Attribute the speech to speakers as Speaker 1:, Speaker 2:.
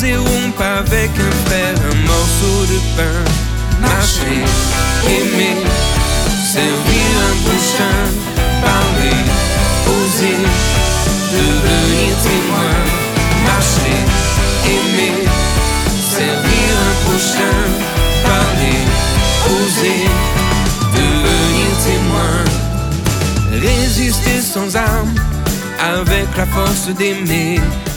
Speaker 1: oser rompre avec un frère un morceau de pain. Marcher, aimer, servir un prochain, parler, oser, devenir témoin. Marcher, aimer, servir un prochain, parler, oser, devenir témoin. Résister sans armes, avec la force d'aimer,